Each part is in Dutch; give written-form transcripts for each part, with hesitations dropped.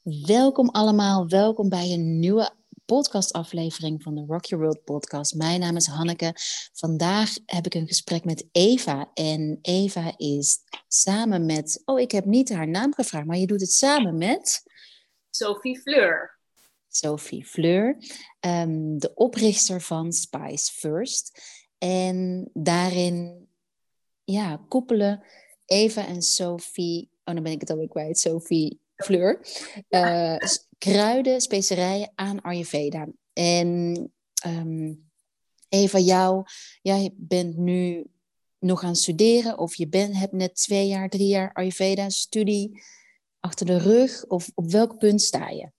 Welkom allemaal, welkom bij een nieuwe podcastaflevering van de Rock Your World podcast. Mijn naam is Hanneke. Vandaag heb ik een gesprek met Eva en Eva is samen met... Oh, ik heb niet haar naam gevraagd, maar je doet het samen met... Sophie Fleur. Sophie Fleur, de oprichter van Spice First. En daarin koppelen Eva en Sophie... Oh, dan ben ik het alweer kwijt, Sophie Fleur. Kruiden, specerijen aan Ayurveda. En Eva, jij bent nu nog aan het studeren... of je hebt net 2 jaar, 3 jaar Ayurveda-studie achter de rug... of op welk punt sta je?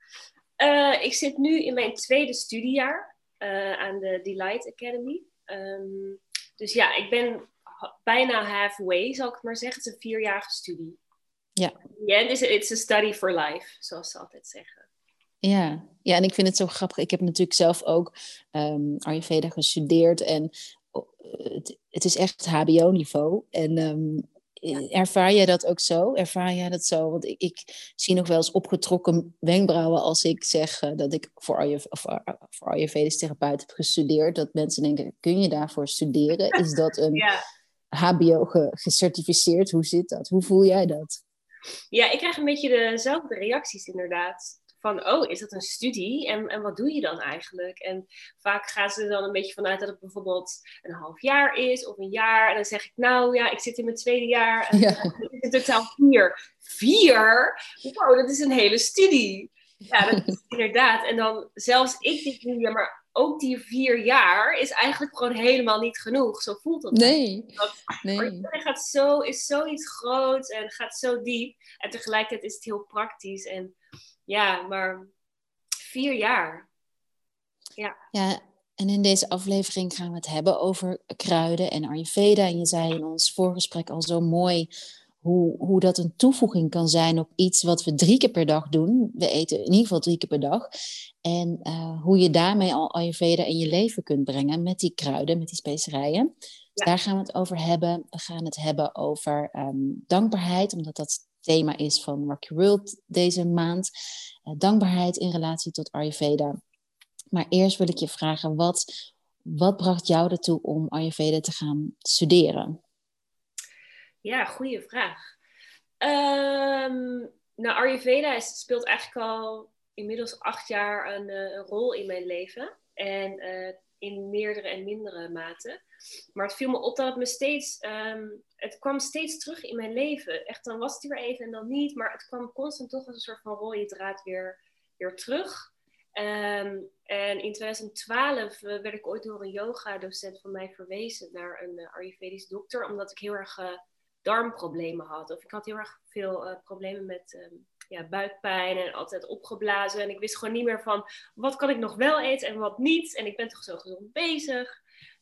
Ik zit nu in mijn 2e studiejaar aan de Delight Academy. Dus ja, ik ben bijna halfway, zal ik het maar zeggen. Het is een 4-jarige studie. Ja. Yeah, it's a study for life, zoals ze altijd zeggen. Ja, en ik vind het zo grappig. Ik heb natuurlijk zelf ook Ayurveda gestudeerd. En het is echt HBO-niveau. En ervaar jij dat ook zo? Ervaar jij dat zo? Want ik zie nog wel eens opgetrokken wenkbrauwen als ik zeg dat ik voor Ayurvedisch therapeut heb gestudeerd. Dat mensen denken, kun je daarvoor studeren? Is dat een HBO gecertificeerd? Hoe zit dat? Hoe voel jij dat? Ja, ik krijg een beetje dezelfde reacties inderdaad. Van, oh, is dat een studie? En wat doe je dan eigenlijk? En vaak gaan ze er dan een beetje vanuit dat het bijvoorbeeld een half jaar is of een jaar. En dan zeg ik, nou ja, ik zit in mijn 2e jaar. En het is in totaal 4. 4? Wow, dat is een hele studie. Ja, dat is inderdaad. En dan zelfs ik denk nu, ja, maar ook die 4 jaar is eigenlijk gewoon helemaal niet genoeg. Zo voelt dat. Nee. Het is zoiets groots en gaat zo diep. En tegelijkertijd is het heel praktisch. En ja, maar 4 jaar. Ja, en in deze aflevering gaan we het hebben over kruiden en Ayurveda. En je zei in ons voorgesprek al zo mooi hoe dat een toevoeging kan zijn op iets wat we 3 keer per dag doen. We eten in ieder geval 3 keer per dag. En hoe je daarmee al Ayurveda in je leven kunt brengen met die kruiden, met die specerijen. Dus daar gaan we het over hebben. We gaan het hebben over dankbaarheid, omdat dat het thema is van Rock Your World deze maand. Dankbaarheid in relatie tot Ayurveda. Maar eerst wil ik je vragen, wat bracht jou ertoe om Ayurveda te gaan studeren? Ja, goede vraag. Nou, Ayurveda speelt eigenlijk al inmiddels 8 jaar een rol in mijn leven. En in meerdere en mindere mate. Maar het viel me op dat het me steeds... het kwam steeds terug in mijn leven. Echt, dan was het weer even en dan niet. Maar het kwam constant toch als een soort van rode draad weer terug. En in 2012 werd ik ooit door een yoga-docent van mij verwezen naar een Ayurvedisch dokter. Omdat ik heel erg darmproblemen had. Of ik had heel erg veel problemen met buikpijn en altijd opgeblazen. En ik wist gewoon niet meer van wat kan ik nog wel eten en wat niet. En ik ben toch zo gezond bezig.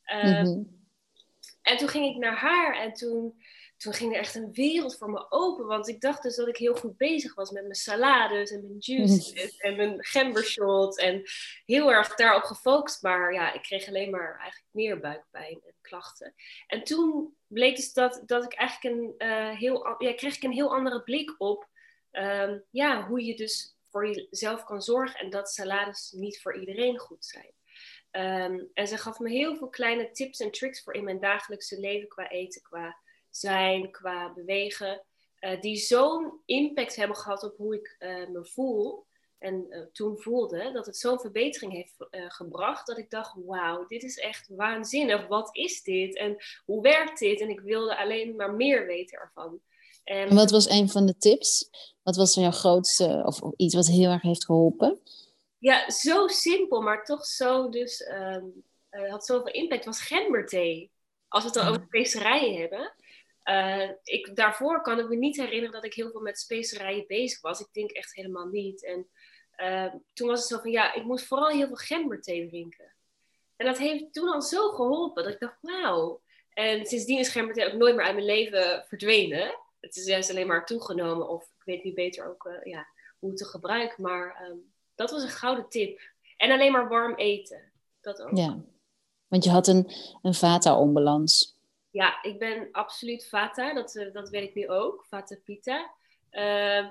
En toen ging ik naar haar en toen ging er echt een wereld voor me open. Want ik dacht dus dat ik heel goed bezig was met mijn salades en mijn juices en mijn gembershot. En heel erg daarop gefocust. Maar ja, ik kreeg alleen maar eigenlijk meer buikpijn en klachten. En toen bleek dus dat ik eigenlijk kreeg ik een heel andere blik op hoe je dus voor jezelf kan zorgen. En dat salades niet voor iedereen goed zijn. En ze gaf me heel veel kleine tips en tricks voor in mijn dagelijkse leven qua eten, qua zijn, qua bewegen. Die zo'n impact hebben gehad op hoe ik me voel. En toen voelde dat het zo'n verbetering heeft gebracht. Dat ik dacht, wauw, dit is echt waanzinnig. Wat is dit? En hoe werkt dit? En ik wilde alleen maar meer weten ervan. En wat was een van de tips? Wat was jouw grootste of iets wat heel erg heeft geholpen? Ja, zo simpel, maar toch zo dus had zoveel impact. Was gemberthee. Als we het dan over specerijen hebben. Daarvoor kan ik me niet herinneren dat ik heel veel met specerijen bezig was. Ik denk echt helemaal niet. En toen was het zo van, ik moest vooral heel veel gemberthee drinken. En dat heeft toen al zo geholpen. Dat ik dacht, wauw. En sindsdien is gemberthee ook nooit meer uit mijn leven verdwenen. Het is juist alleen maar toegenomen. Of ik weet nu beter ook hoe het te gebruiken. Maar dat was een gouden tip. En alleen maar warm eten. Dat ook. Ja, want je had een vata-onbalans. Ja, ik ben absoluut vata. Dat weet ik nu ook. Vata Pitta.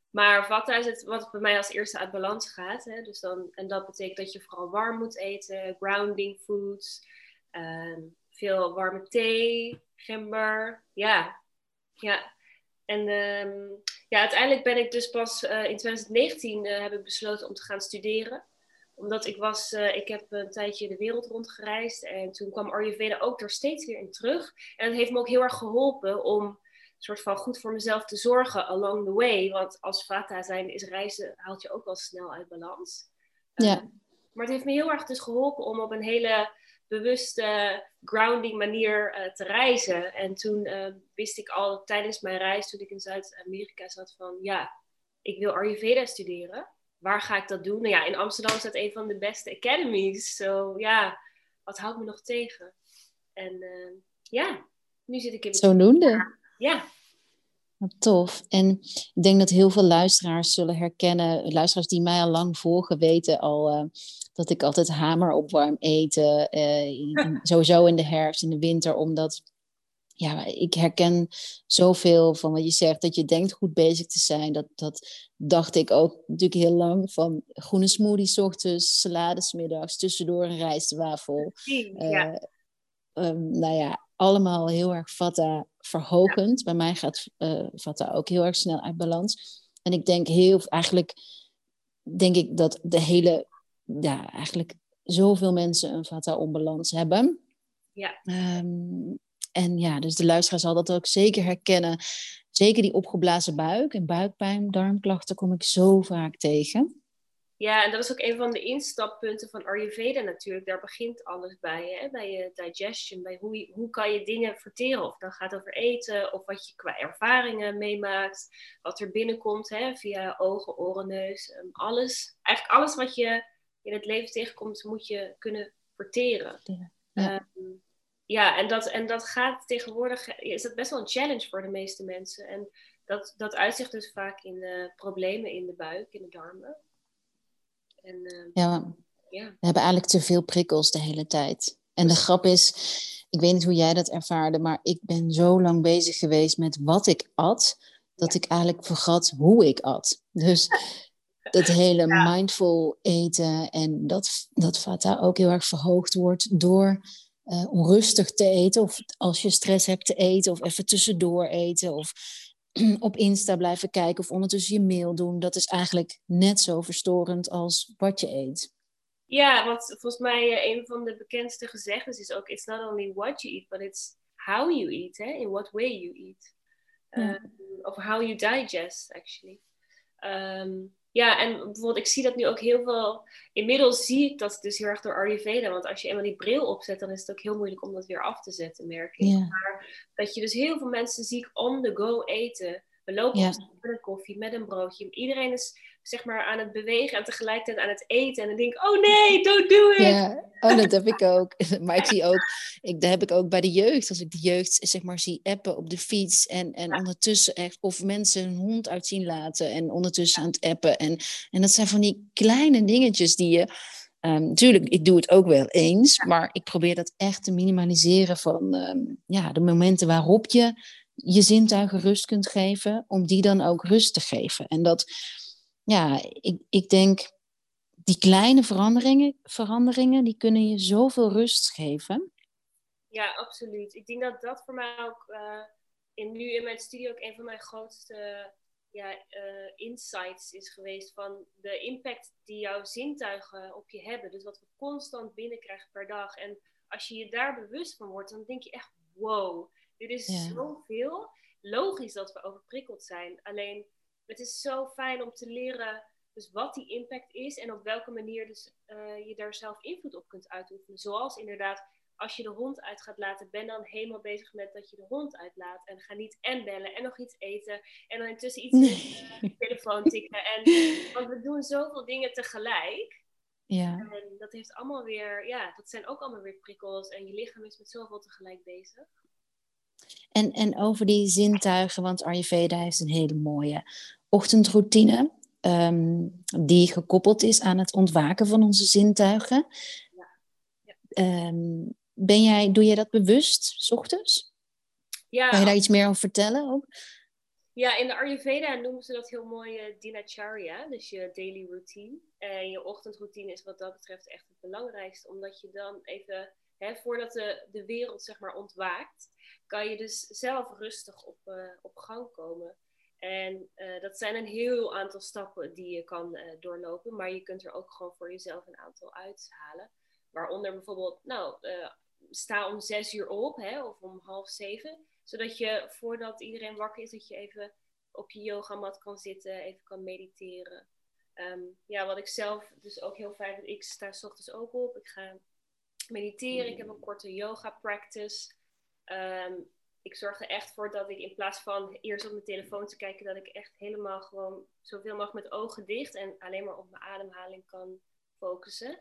Maar vata is het wat bij mij als eerste uit balans gaat. Hè? Dus en dat betekent dat je vooral warm moet eten, grounding foods, veel warme thee, gember. Ja, ja. En uiteindelijk ben ik dus pas in 2019 heb ik besloten om te gaan studeren. Omdat ik heb een tijdje de wereld rondgereisd en toen kwam Ayurveda ook er steeds weer in terug. En het heeft me ook heel erg geholpen om soort van goed voor mezelf te zorgen along the way. Want als vata zijn is reizen haalt je ook wel snel uit balans. Ja. Maar het heeft me heel erg dus geholpen om op een hele bewuste grounding manier te reizen. En toen wist ik al tijdens mijn reis, toen ik in Zuid-Amerika zat, van ja, ik wil Ayurveda studeren. Waar ga ik dat doen? Nou ja, in Amsterdam staat een van de beste academies. So ja, wat houdt me nog tegen? En nu zit ik in het... Zodoende. Ja. Wat tof. En ik denk dat heel veel luisteraars zullen herkennen. Luisteraars die mij al lang volgen weten al dat ik altijd hamer op warm eten. Sowieso in de herfst, in de winter. Omdat ik herken zoveel van wat je zegt. Dat je denkt goed bezig te zijn. Dat dacht ik ook natuurlijk heel lang. Van groene smoothie 's ochtends, salade 's middags, tussendoor een rijstwafel. Allemaal heel erg vata verhogend. Ja. Bij mij gaat vata ook heel erg snel uit balans. En ik denk denk ik dat eigenlijk zoveel mensen een vata onbalans hebben. Ja. Dus de luisteraar zal dat ook zeker herkennen. Zeker die opgeblazen buik en buikpijn, darmklachten kom ik zo vaak tegen. Ja, en dat is ook een van de instappunten van Ayurveda natuurlijk. Daar begint alles bij, hè? Bij je digestion, bij hoe kan je dingen verteren. Of het dan gaat over eten, of wat je qua ervaringen meemaakt. Wat er binnenkomt, hè? Via ogen, oren, neus. Eigenlijk alles wat je in het leven tegenkomt, moet je kunnen verteren. Ja. En dat gaat tegenwoordig... Is dat best wel een challenge voor de meeste mensen. En dat uitzicht dus vaak in problemen in de buik, in de darmen. We hebben eigenlijk te veel prikkels de hele tijd. En de grap is, ik weet niet hoe jij dat ervaarde, maar ik ben zo lang bezig geweest met wat ik at, dat ik eigenlijk vergat hoe ik at. Dus dat hele mindful eten en dat vata ook heel erg verhoogd wordt door onrustig te eten. Of als je stress hebt te eten of even tussendoor eten of op Insta blijven kijken of ondertussen je mail doen. Dat is eigenlijk net zo verstorend als wat je eet. Ja, want volgens mij een van de bekendste gezegdes is ook... It's not only what you eat, but it's how you eat. Hè? In what way you eat. Of how you digest, actually. En bijvoorbeeld ik zie dat nu ook heel veel... Inmiddels zie ik dat dus heel erg door Ayurveda. Want als je eenmaal die bril opzet, dan is het ook heel moeilijk om dat weer af te zetten, merk ik. Ja. Maar dat je dus heel veel mensen ziet on the go eten. We lopen met een koffie, met een broodje. Iedereen is zeg maar aan het bewegen en tegelijkertijd aan het eten. En dan denk ik, oh nee, don't do it. Ja, dat heb ik ook. Maar ik zie ook, dat heb ik ook bij de jeugd. Als ik de jeugd zeg maar zie appen op de fiets en ondertussen echt, of mensen een hond uit zien laten en ondertussen aan het appen. En dat zijn van die kleine dingetjes die je... Natuurlijk, ik doe het ook wel eens, maar ik probeer dat echt te minimaliseren van de momenten waarop je je zintuigen rust kunt geven, om die dan ook rust te geven. En dat, ik denk, die kleine veranderingen, die kunnen je zoveel rust geven. Ja, absoluut. Ik denk dat dat voor mij ook nu in mijn studie ook een van mijn grootste insights is geweest van de impact die jouw zintuigen op je hebben. Dus wat we constant binnenkrijgen per dag. En als je je daar bewust van wordt, dan denk je echt, wow, dit is zoveel. Logisch dat we overprikkeld zijn. Alleen, het is zo fijn om te leren dus wat die impact is en op welke manier dus, je daar zelf invloed op kunt uitoefenen. Zoals inderdaad, als je de hond uit gaat laten, ben dan helemaal bezig met dat je de hond uitlaat. En ga niet en bellen en nog iets eten. En dan intussen iets in de telefoon tikken. Want we doen zoveel dingen tegelijk. Ja. En dat heeft allemaal weer, dat zijn ook allemaal weer prikkels. En je lichaam is met zoveel tegelijk bezig. En over die zintuigen, want Ayurveda heeft een hele mooie ochtendroutine. Die gekoppeld is aan het ontwaken van onze zintuigen. Ja. Doe jij dat bewust, 's ochtends? Ja. Kan je daar iets meer over vertellen ook? Ja, in de Ayurveda noemen ze dat heel mooi dinacharya, dus je daily routine. En je ochtendroutine is wat dat betreft echt het belangrijkste, omdat je dan even, voordat de wereld zeg maar ontwaakt, kan je dus zelf rustig op gang komen. En dat zijn een heel aantal stappen die je kan doorlopen, maar je kunt er ook gewoon voor jezelf een aantal uithalen. Waaronder bijvoorbeeld, sta om 6 uur op, of om 6:30, zodat je voordat iedereen wakker is, dat je even op je yogamat kan zitten, even kan mediteren. Wat ik zelf dus ook heel fijn vind, ik sta 's ochtends ook op, ik ga mediteren, ik heb een korte yoga practice. Ik zorg er echt voor dat ik in plaats van eerst op mijn telefoon te kijken, dat ik echt helemaal gewoon zoveel mogelijk met ogen dicht en alleen maar op mijn ademhaling kan focussen.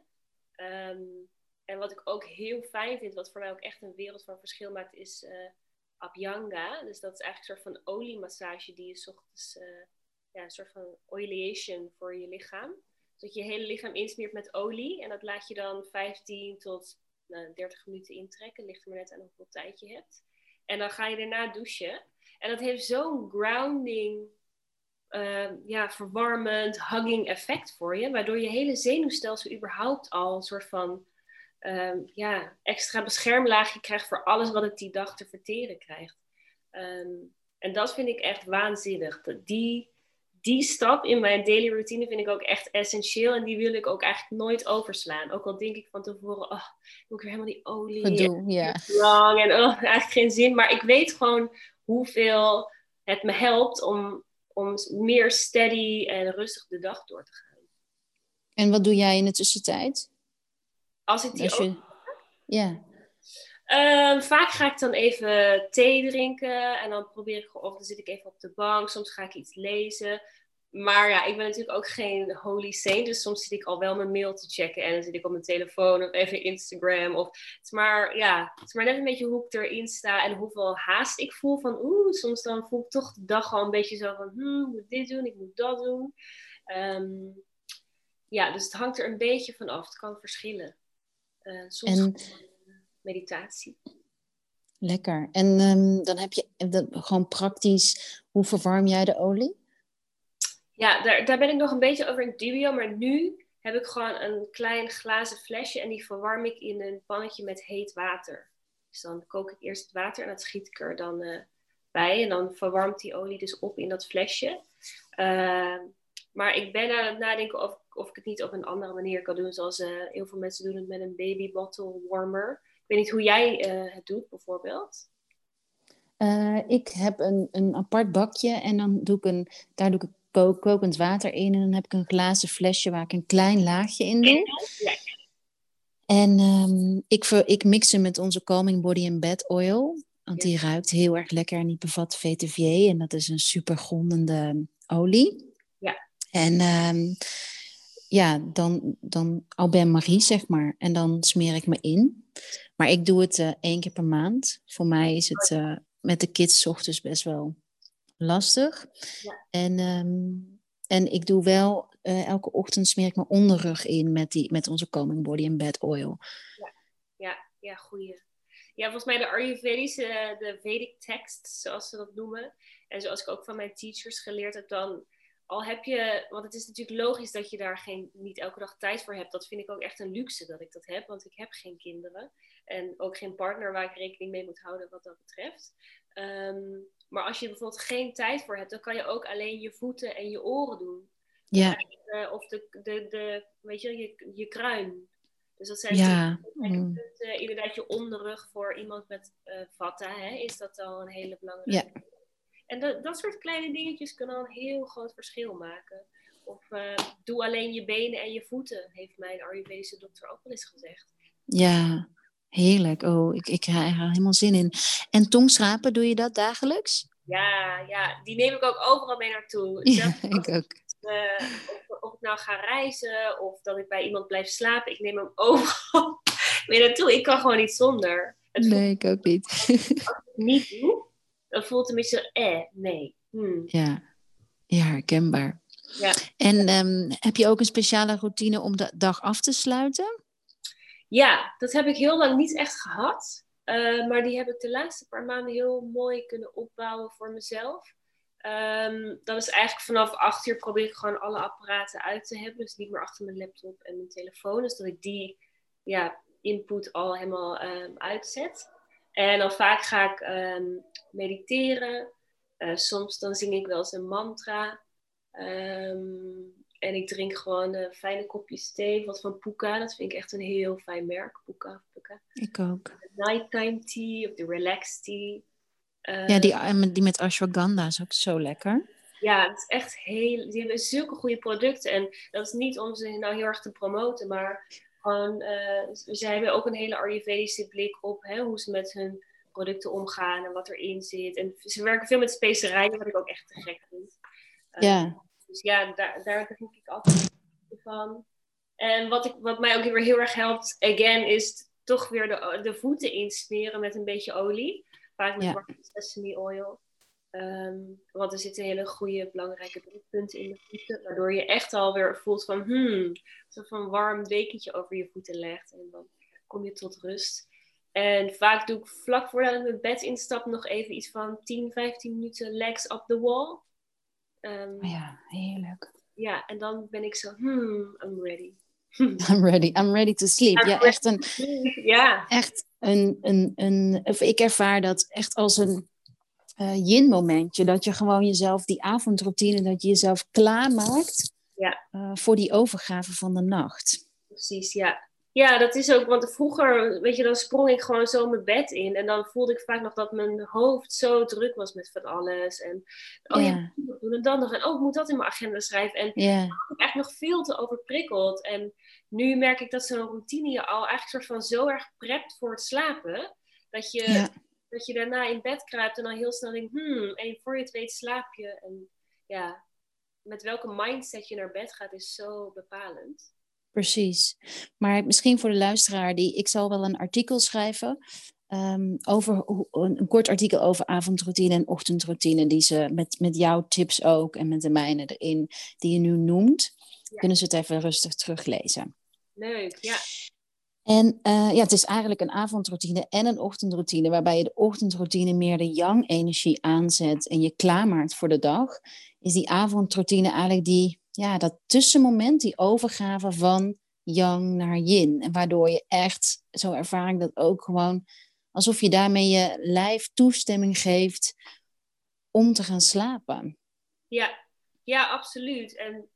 En wat ik ook heel fijn vind, wat voor mij ook echt een wereld van verschil maakt, is Abhyanga. Dus dat is eigenlijk een soort van oliemassage die je 's ochtends, een soort van oilation voor je lichaam. Dus dat je hele lichaam insmeert met olie en dat laat je dan 15 tot 30 minuten intrekken. Ligt er maar net aan hoeveel tijd je hebt. En dan ga je daarna douchen. En dat heeft zo'n grounding, verwarmend, hugging effect voor je. Waardoor je hele zenuwstelsel überhaupt al een soort van extra beschermlaagje krijgt voor alles wat het die dag te verteren krijgt. En dat vind ik echt waanzinnig. Die stap in mijn daily routine vind ik ook echt essentieel. En die wil ik ook eigenlijk nooit overslaan. Ook al denk ik van tevoren, moet ik weer helemaal die olie. Gedoe, ja. Lang en eigenlijk geen zin. Maar ik weet gewoon hoeveel het me helpt om meer steady en rustig de dag door te gaan. En wat doe jij in de tussentijd? Als ik die Ja. Vaak ga ik dan even thee drinken en dan probeer ik of dan zit ik even op de bank. Soms ga ik iets lezen. Maar ja, ik ben natuurlijk ook geen holy saint, dus soms zit ik al wel mijn mail te checken en dan zit ik op mijn telefoon of even Instagram. Het is maar net een beetje hoe ik erin sta en hoeveel haast ik voel van soms dan voel ik toch de dag al een beetje zo van ik moet dit doen, ik moet dat doen. Dus het hangt er een beetje van af. Het kan verschillen. Soms meditatie. Lekker. En dan heb je gewoon praktisch, hoe verwarm jij de olie? Ja, daar ben ik nog een beetje over in dubio, maar nu heb ik gewoon een klein glazen flesje en die verwarm ik in een pannetje met heet water. Dus dan kook ik eerst het water en dat schiet ik er dan bij en dan verwarmt die olie dus op in dat flesje. Maar ik ben aan het nadenken of ik het niet op een andere manier kan doen, zoals heel veel mensen doen het met een baby bottle warmer. Ik weet niet hoe jij het doet, bijvoorbeeld. Ik heb een apart bakje en dan daar doe ik kokend water in. En dan heb ik een glazen flesje waar ik een klein laagje in doe. Ja. En ik mix hem met onze Calming Body and Bed Oil. Want die ruikt heel erg lekker en die bevat vetiver. En dat is een super grondende olie. Ja. En dan au bain Marie, zeg maar. En dan smeer ik me in. Maar ik doe het 1 keer per maand. Voor mij is het met de kids 's ochtends best wel lastig. Ja. En ik doe wel elke ochtend smeer ik mijn onderrug in met onze Calming Body and Bed Oil. Ja, goeie. Ja, volgens mij de Ayurvedische, de Vedic tekst, zoals ze dat noemen. En zoals ik ook van mijn teachers geleerd heb, dan al heb je, want het is natuurlijk logisch dat je daar niet elke dag tijd voor hebt. Dat vind ik ook echt een luxe dat ik dat heb, want ik heb geen kinderen. En ook geen partner waar ik rekening mee moet houden wat dat betreft. Maar als je bijvoorbeeld geen tijd voor hebt, dan kan je ook alleen je voeten en je oren doen. Ja. Of weet je kruin. Dus dat zijn punten, inderdaad je onderrug voor iemand met vata, is dat al een hele belangrijke. Ja. En dat soort kleine dingetjes kunnen al een heel groot verschil maken. Of doe alleen je benen en je voeten, heeft mijn Ayurvedische dokter ook wel eens gezegd. Ja, heerlijk. Oh, ik ga er helemaal zin in. En tongschrapen, doe je dat dagelijks? Ja, die neem ik ook overal mee naartoe. Ja, ik ook. Of ik nou ga reizen of dat ik bij iemand blijf slapen, ik neem hem overal mee naartoe. Ik kan gewoon niet zonder. Nee, ik ook niet. Als ik het niet doe, dan voelt het een beetje nee. Ja, herkenbaar. Ja. En heb je ook een speciale routine om de dag af te sluiten? Ja, dat heb ik heel lang niet echt gehad. Maar die heb ik de laatste paar maanden heel mooi kunnen opbouwen voor mezelf. Dan is eigenlijk vanaf 8 uur probeer ik gewoon alle apparaten uit te hebben. Dus niet meer achter mijn laptop en mijn telefoon. Dus dat ik die input al helemaal uitzet. En dan vaak ga ik mediteren. Soms dan zing ik wel eens een mantra. En ik drink gewoon fijne kopjes thee. Wat van Pukka. Dat vind ik echt een heel fijn merk. Pukka. Ik ook. De nighttime tea of de relaxed tea. Die met ashwagandha is ook zo lekker. Ja, het is echt die hebben zulke goede producten. En dat is niet om ze nou heel erg te promoten, maar gewoon, ze hebben ook een hele Ayurvedische blik op hoe ze met hun producten omgaan en wat erin zit. En ze werken veel met specerijen, wat ik ook echt te gek vind. Dus ja, daar drink ik altijd van. En wat mij ook weer heel erg helpt, again, is toch weer de voeten insmeren met een beetje olie. Vaak met warm sesame oil. Want er zitten hele goede, belangrijke drukpunten in de voeten. Waardoor je echt alweer voelt van, zo van warm dekentje over je voeten legt. En dan kom je tot rust. En vaak doe ik vlak voordat ik mijn bed instap nog even iets van 10, 15 minuten legs up the wall. Heerlijk. Ja, en dan ben ik zo, I'm ready. I'm ready to sleep. Of ik ervaar dat echt als een yin-momentje. Dat je gewoon jezelf, die avondroutine, dat je jezelf klaarmaakt voor die overgave van de nacht. Precies, ja. Ja, dat is ook, want vroeger, weet je, dan sprong ik gewoon zo mijn bed in. En dan voelde ik vaak nog dat mijn hoofd zo druk was met van alles. En je moet dat doen en dan nog. En ik moet dat in mijn agenda schrijven. En dan was ik eigenlijk nog veel te overprikkeld. En nu merk ik dat zo'n routine je al eigenlijk soort van zo erg prept voor het slapen. Dat je daarna in bed kruipt en dan heel snel denkt, en voor je het weet slaap je. En ja, met welke mindset je naar bed gaat is zo bepalend. Precies. Maar misschien voor de luisteraar, ik zal wel een artikel schrijven. Een kort artikel over avondroutine en ochtendroutine. Die ze met jouw tips ook en met de mijne erin, die je nu noemt. Kunnen ze het even rustig teruglezen. Leuk, ja. En het is eigenlijk een avondroutine en een ochtendroutine. Waarbij je de ochtendroutine meer de yang-energie aanzet. En je klaarmaakt voor de dag. Is die avondroutine eigenlijk dat tussenmoment, die overgave van yang naar yin. En waardoor je echt, zo ervaar ik dat ook gewoon, alsof je daarmee je lijf toestemming geeft om te gaan slapen. Ja, absoluut. En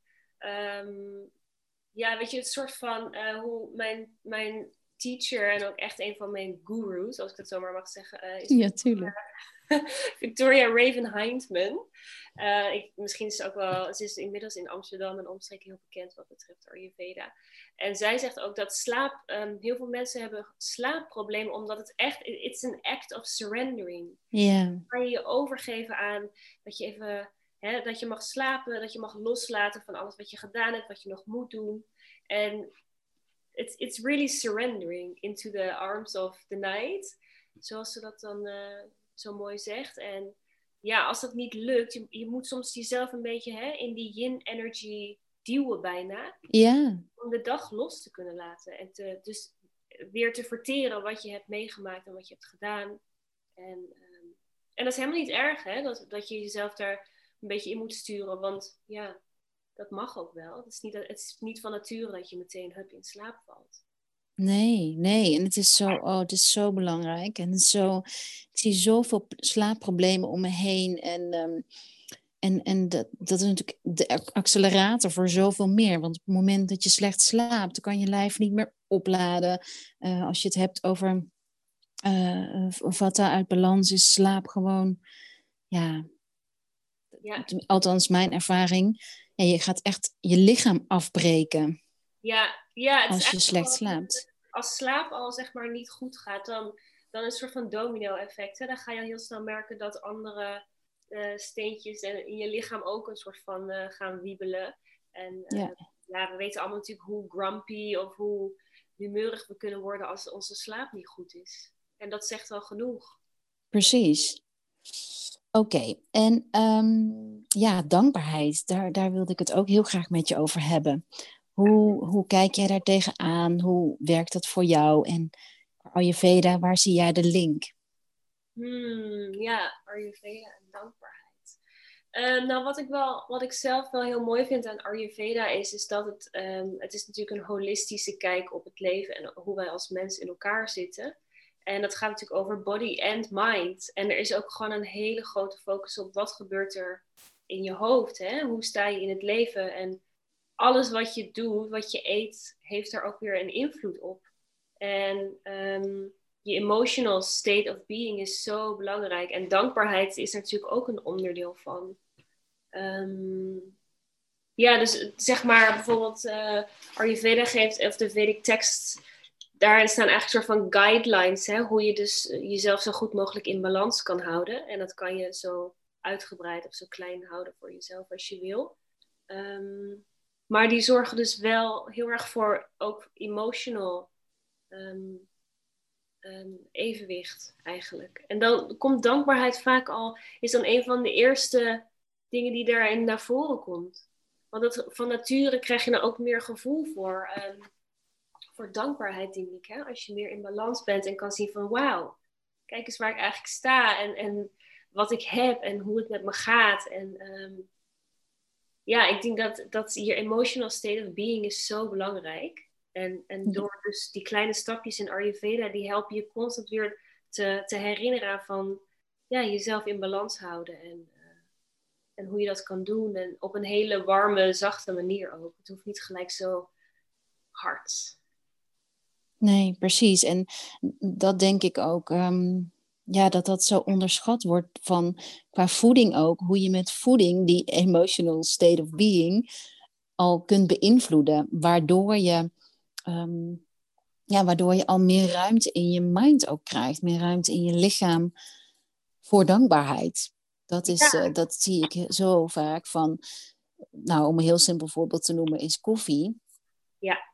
weet je, het soort van hoe mijn teacher en ook echt een van mijn gurus, als ik het zo maar mag zeggen, is Victoria Raven Hindman. Misschien is ze is inmiddels in Amsterdam en omstreken heel bekend wat betreft Ayurveda. En zij zegt ook dat slaap, heel veel mensen hebben slaapproblemen omdat het echt, it's an act of surrendering. Kan je je overgeven aan dat je even, dat je mag slapen, dat je mag loslaten van alles wat je gedaan hebt, wat je nog moet doen. En it's really surrendering into the arms of the night. Zoals ze dat dan zo mooi zegt. En ja, als dat niet lukt, je moet soms jezelf een beetje in die yin-energy duwen bijna. Om de dag los te kunnen laten. En dus weer te verteren wat je hebt meegemaakt en wat je hebt gedaan. En dat is helemaal niet erg, dat je jezelf daar een beetje in moet sturen. Want ja, dat mag ook wel. Het is niet van nature dat je meteen in slaap valt. Nee. En het is zo belangrijk. En ik zie zoveel slaapproblemen om me heen. En dat is natuurlijk de accelerator voor zoveel meer. Want op het moment dat je slecht slaapt, dan kan je lijf niet meer opladen. Als je het hebt over vata uit balans, is slaap gewoon, althans mijn ervaring. Je gaat echt je lichaam afbreken. Het als je slecht slaapt. Als slaap al zeg maar niet goed gaat, dan is het een soort van domino-effect. Dan ga je heel snel merken dat andere steentjes in je lichaam ook een soort van gaan wiebelen. En we weten allemaal natuurlijk hoe grumpy of hoe humeurig we kunnen worden als onze slaap niet goed is. En dat zegt wel genoeg. Precies. Oké. En dankbaarheid. Daar wilde ik het ook heel graag met je over hebben. Hoe kijk jij daar tegenaan? Hoe werkt dat voor jou? En Ayurveda, waar zie jij de link? Ayurveda en dankbaarheid. Nou, wat ik zelf wel heel mooi vind aan Ayurveda is dat het is natuurlijk een holistische kijk op het leven en hoe wij als mens in elkaar zitten. En dat gaat natuurlijk over body and mind. En er is ook gewoon een hele grote focus op wat gebeurt er in je hoofd. Hè? Hoe sta je in het leven? En alles wat je doet, wat je eet, heeft er ook weer een invloed op. En je emotional state of being is zo belangrijk. En dankbaarheid is er natuurlijk ook een onderdeel van. Ja, dus zeg maar bijvoorbeeld Ayurveda geeft, of de Vedic tekst, daarin staan eigenlijk een soort van guidelines, hè, hoe je dus jezelf zo goed mogelijk in balans kan houden. En dat kan je zo uitgebreid of zo klein houden voor jezelf als je wil. Maar die zorgen dus wel heel erg voor ook emotional evenwicht eigenlijk. En dan komt dankbaarheid vaak al, is dan een van de eerste dingen die daarin naar voren komt. Want van nature krijg je dan ook meer gevoel voor dankbaarheid, denk ik. Hè? Als je meer in balans bent en kan zien van wauw, kijk eens waar ik eigenlijk sta en wat ik heb en hoe het met me gaat. En ja, ik denk dat je emotional state of being is zo belangrijk. En door dus die kleine stapjes in Ayurveda, die helpen je constant weer te herinneren van ja, jezelf in balans houden. En hoe je dat kan doen. En op een hele warme, zachte manier ook. Het hoeft niet gelijk zo hard. Nee, precies. En dat denk ik ook. Ja, dat zo onderschat wordt van qua voeding ook. Hoe je met voeding die emotional state of being al kunt beïnvloeden. Waardoor je al meer ruimte in je mind ook krijgt. Meer ruimte in je lichaam voor dankbaarheid. Dat zie ik zo vaak van. Nou, om een heel simpel voorbeeld te noemen is koffie. Ja.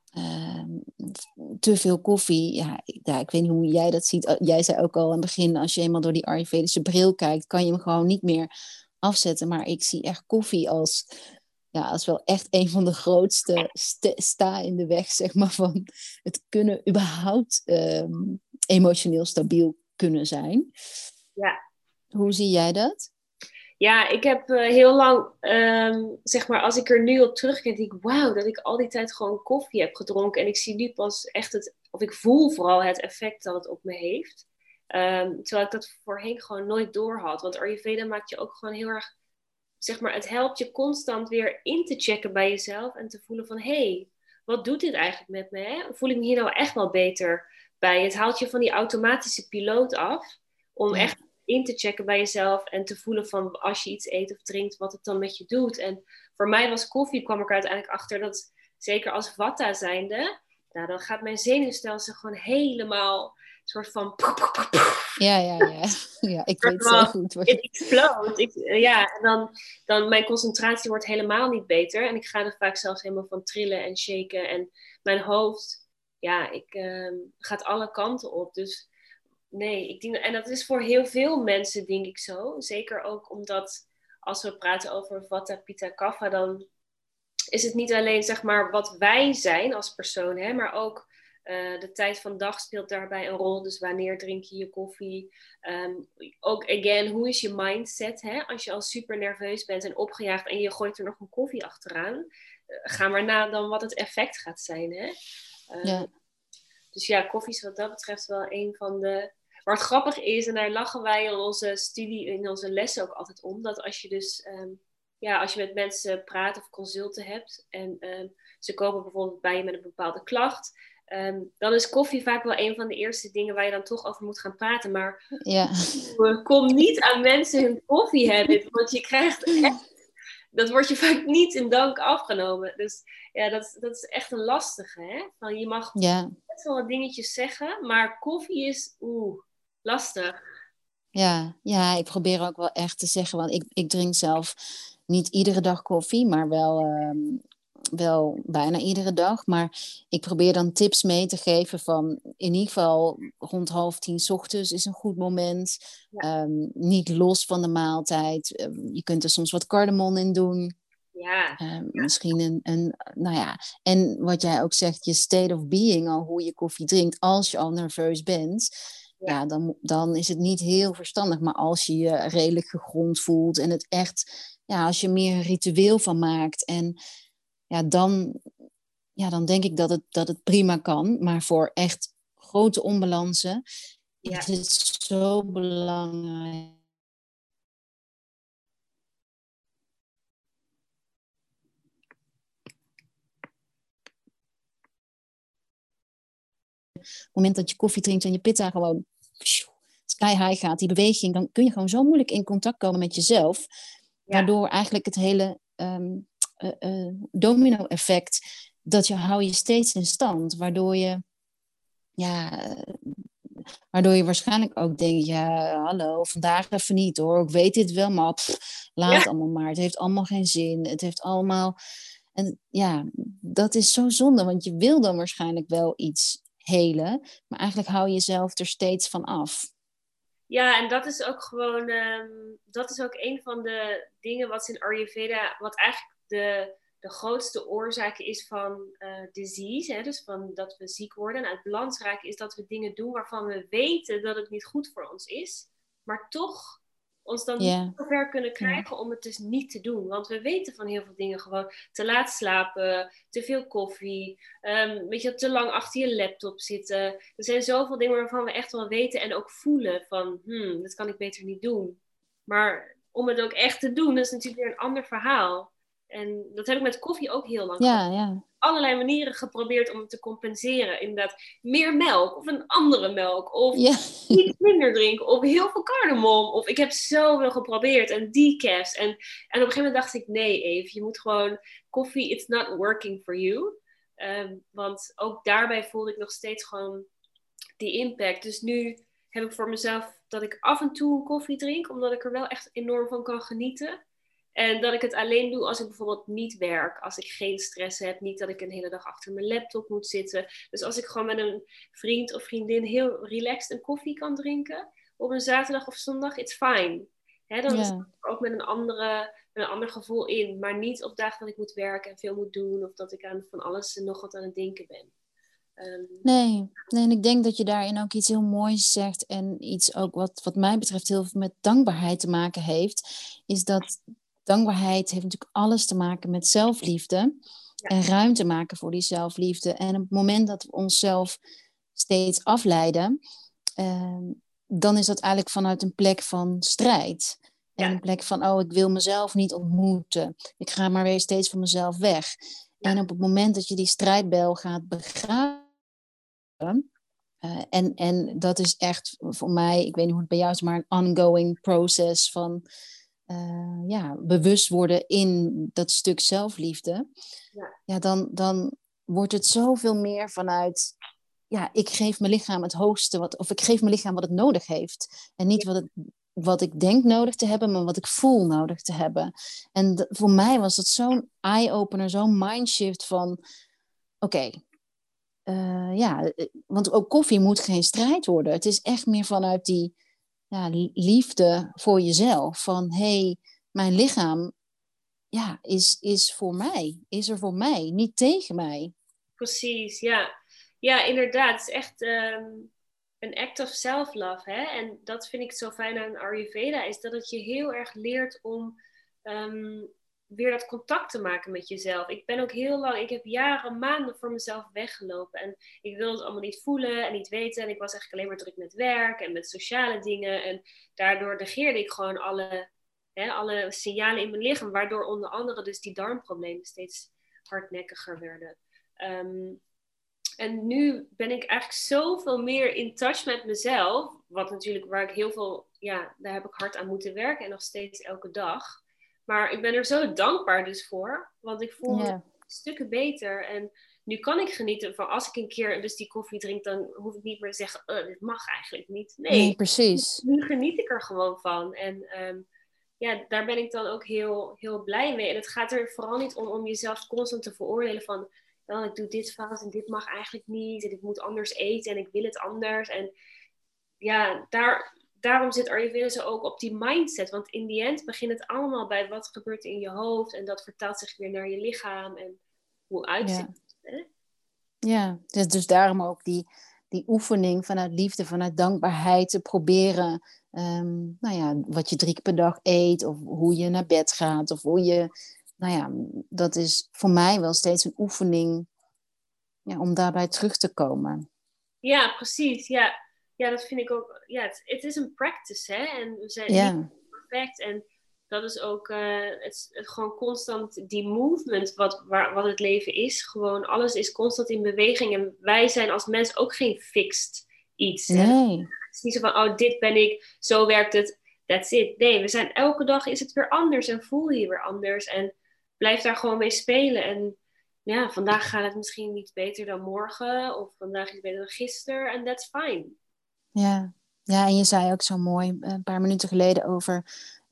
Te veel koffie, ik weet niet hoe jij dat ziet. Jij zei ook al aan het begin, als je eenmaal door die Ayurvedische bril kijkt, kan je hem gewoon niet meer afzetten. Maar ik zie echt koffie als wel echt een van de grootste sta in de weg, zeg maar, van het kunnen überhaupt emotioneel stabiel kunnen zijn. Ja. Hoe zie jij dat? Ja, ik heb heel lang, zeg maar, als ik er nu op terugkijk, denk ik, wauw, dat ik al die tijd gewoon koffie heb gedronken. En ik zie nu pas echt of ik voel vooral het effect dat het op me heeft. Terwijl ik dat voorheen gewoon nooit door had. Want Ayurveda maakt je ook gewoon heel erg, zeg maar, het helpt je constant weer in te checken bij jezelf. En te voelen van, hé, wat doet dit eigenlijk met me? Hè? Voel ik me hier nou echt wel beter bij? Het haalt je van die automatische piloot af. Om echt in te checken bij jezelf en te voelen van als je iets eet of drinkt, wat het dan met je doet. En voor mij was koffie, kwam ik er uiteindelijk achter dat, zeker als vata zijnde, nou, dan gaat mijn zenuwstelsel gewoon helemaal soort van... Ja, ik weet zo goed wat je... Het explode. Ja, en dan mijn concentratie wordt helemaal niet beter. En ik ga er vaak zelfs helemaal van trillen en shaken. En mijn hoofd, gaat alle kanten op. Dus nee, ik denk, en dat is voor heel veel mensen, denk ik zo. Zeker ook omdat als we praten over Vata, Pitta, Kapha, dan is het niet alleen, zeg maar, wat wij zijn als persoon, hè, maar ook de tijd van dag speelt daarbij een rol. Dus wanneer drink je je koffie? Ook, again, hoe is je mindset? Hè? Als je al super nerveus bent en opgejaagd en je gooit er nog een koffie achteraan, ga maar na dan wat het effect gaat zijn. Hè? Dus ja, koffie is wat dat betreft wel een van de... Maar het grappig is, en daar lachen wij in onze studie, in onze lessen ook altijd om, dat als je dus, als je met mensen praat of consulten hebt en ze komen bijvoorbeeld bij je met een bepaalde klacht, dan is koffie vaak wel een van de eerste dingen waar je dan toch over moet gaan praten. Maar kom niet aan mensen hun koffiehabit, want je krijgt echt... Dat wordt je vaak niet in dank afgenomen. Dus ja, dat is echt een lastige. Hè? Van, je mag best wel wat dingetjes zeggen, maar koffie is lastig. Ja, ik probeer ook wel echt te zeggen, want ik drink zelf niet iedere dag koffie, maar wel bijna iedere dag. Maar ik probeer dan tips mee te geven van in ieder geval rond 9:30 ochtends is een goed moment. Ja. Niet los van de maaltijd. Je kunt er soms wat cardamom in doen. Ja. Misschien en wat jij ook zegt, je state of being, al hoe je koffie drinkt, als je al nerveus bent, dan is het niet heel verstandig. Maar als je je redelijk gegrond voelt en het echt als je meer een ritueel van maakt. En dan denk ik dat het prima kan. Maar voor echt grote onbalansen is het zo belangrijk. Op het moment dat je koffie drinkt en je pitta gewoon sky high gaat, die beweging, dan kun je gewoon zo moeilijk in contact komen met jezelf. Waardoor eigenlijk het hele domino-effect, hou je steeds in stand. Waardoor je waarschijnlijk ook denkt, hallo, vandaag even niet hoor. Ik weet dit wel, maar laat allemaal maar. Het heeft allemaal geen zin. Het heeft allemaal... En dat is zo zonde, want je wil dan waarschijnlijk wel iets helen, maar eigenlijk hou je jezelf er steeds van af. Ja, en dat is ook gewoon, dat is ook een van de dingen wat in Ayurveda, wat eigenlijk de grootste oorzaak is van disease, hè, dus van dat we ziek worden. En het belangrijke is dat we dingen doen waarvan we weten dat het niet goed voor ons is, maar toch ons dan niet zo ver kunnen krijgen om het dus niet te doen. Want we weten van heel veel dingen gewoon te laat slapen, te veel koffie, te lang achter je laptop zitten. Er zijn zoveel dingen waarvan we echt wel weten en ook voelen van, dat kan ik beter niet doen. Maar om het ook echt te doen, dat is natuurlijk weer een ander verhaal. En dat heb ik met koffie ook heel lang gehad. Allerlei manieren geprobeerd om het te compenseren. Inderdaad, meer melk of een andere melk. Of iets minder drinken. Of heel veel cardamom. Of ik heb zoveel geprobeerd. En decafs. En op een gegeven moment dacht ik, nee Eve, je moet gewoon koffie, it's not working for you. Want ook daarbij voelde ik nog steeds gewoon die impact. Dus nu heb ik voor mezelf dat ik af en toe een koffie drink. Omdat ik er wel echt enorm van kan genieten. En dat ik het alleen doe als ik bijvoorbeeld niet werk. Als ik geen stress heb. Niet dat ik een hele dag achter mijn laptop moet zitten. Dus als ik gewoon met een vriend of vriendin heel relaxed een koffie kan drinken. Op een zaterdag of zondag, it's fine. Dan is het ook met een ander gevoel in. Maar niet op dagen dat ik moet werken en veel moet doen. Of dat ik aan van alles en nog wat aan het denken ben. Nee, en ik denk dat je daarin ook iets heel moois zegt. En iets ook wat mij betreft heel veel met dankbaarheid te maken heeft. Is dat dankbaarheid heeft natuurlijk alles te maken met zelfliefde. En ruimte maken voor die zelfliefde. En op het moment dat we onszelf steeds afleiden, dan is dat eigenlijk vanuit een plek van strijd. En een plek van, ik wil mezelf niet ontmoeten. Ik ga maar weer steeds van mezelf weg. Ja. En op het moment dat je die strijdbel gaat begraven, en dat is echt voor mij, ik weet niet hoe het bij jou is, maar een ongoing proces van bewust worden in dat stuk zelfliefde. Dan wordt het zoveel meer vanuit, ik geef mijn lichaam het hoogste, of ik geef mijn lichaam wat het nodig heeft. En niet wat ik denk nodig te hebben, maar wat ik voel nodig te hebben. En voor mij was dat zo'n eye-opener, zo'n mindshift van, oké, want ook koffie moet geen strijd worden. Het is echt meer vanuit die liefde voor jezelf. Van, mijn lichaam is voor mij. Is er voor mij, niet tegen mij. Precies, ja. Ja, inderdaad. Het is echt een act of self-love. Hè? En dat vind ik zo fijn aan Ayurveda. Is dat het je heel erg leert om weer dat contact te maken met jezelf. Ik ben ook heel lang, ik heb jaren, maanden voor mezelf weggelopen. En ik wilde het allemaal niet voelen en niet weten. En ik was eigenlijk alleen maar druk met werk en met sociale dingen. En daardoor negeerde ik gewoon alle signalen in mijn lichaam. Waardoor onder andere dus die darmproblemen steeds hardnekkiger werden. En nu ben ik eigenlijk zoveel meer in touch met mezelf. Wat natuurlijk, waar ik heel veel, daar heb ik hard aan moeten werken. En nog steeds elke dag. Maar ik ben er zo dankbaar dus voor. Want ik voel me stukken beter. En nu kan ik genieten van als ik een keer dus die koffie drink. Dan hoef ik niet meer te zeggen, dit mag eigenlijk niet. Nee, precies. Nu geniet ik er gewoon van. En daar ben ik dan ook heel, heel blij mee. En het gaat er vooral niet om jezelf constant te veroordelen van, ik doe dit fout en dit mag eigenlijk niet. En ik moet anders eten en ik wil het anders. En daarom zit Ayurveda zo ook op die mindset. Want in die end begint het allemaal bij wat gebeurt in je hoofd. En dat vertaalt zich weer naar je lichaam. En hoe uitziet het. Ja, dus daarom ook die die oefening vanuit liefde, vanuit dankbaarheid te proberen. Wat je 3 keer per dag eet, of hoe je naar bed gaat, of hoe je... dat is voor mij wel steeds een oefening, om daarbij terug te komen. Ja, precies. Ja, ja, dat vind ik ook. Ja, het is een practice, hè? En we zijn niet perfect. En dat is ook het gewoon constant die movement wat het leven is. Gewoon alles is constant in beweging. En wij zijn als mens ook geen fixed iets. Hè? Nee. Het is niet zo van, oh, dit ben ik, zo werkt het, that's it. Nee, we zijn elke dag is het weer anders en voel je weer anders. En blijf daar gewoon mee spelen. En ja, vandaag gaat het misschien niet beter dan morgen. Of vandaag is het beter dan gisteren. En that's fine. Ja. Ja, en je zei ook zo mooi een paar minuten geleden over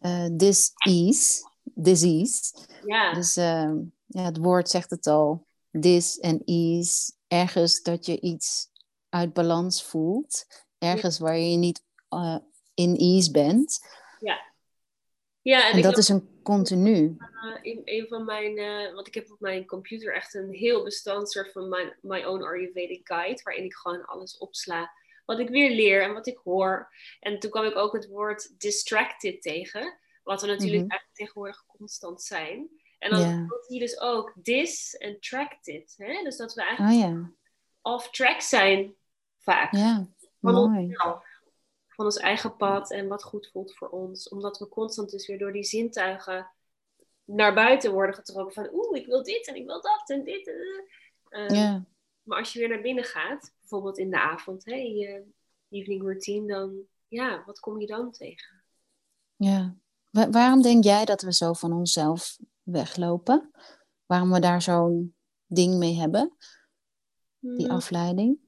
disease. Ja. Dus het woord zegt het al. Dis en ease. Ergens dat je iets uit balans voelt. Ergens waar je niet in ease bent. Ja. Ja, en dat is een continu. In een van mijn, want ik heb op mijn computer echt een heel bestand, soort van my own Ayurvedic guide, waarin ik gewoon alles opsla wat ik weer leer en wat ik hoor. En toen kwam ik ook het woord distracted tegen, wat we natuurlijk eigenlijk tegenwoordig constant zijn. En dan zie je dus ook dis en tracted. Hè? Dus dat we eigenlijk off track zijn vaak. Ja, van mooi. Onszelf, van ons eigen pad en wat goed voelt voor ons. Omdat we constant dus weer door die zintuigen naar buiten worden getrokken van ik wil dit en ik wil dat en dit. Maar als je weer naar binnen gaat, bijvoorbeeld in de avond, je evening routine, dan wat kom je dan tegen? Ja. Waarom denk jij dat we zo van onszelf weglopen? Waarom we daar zo'n ding mee hebben? Die afleiding?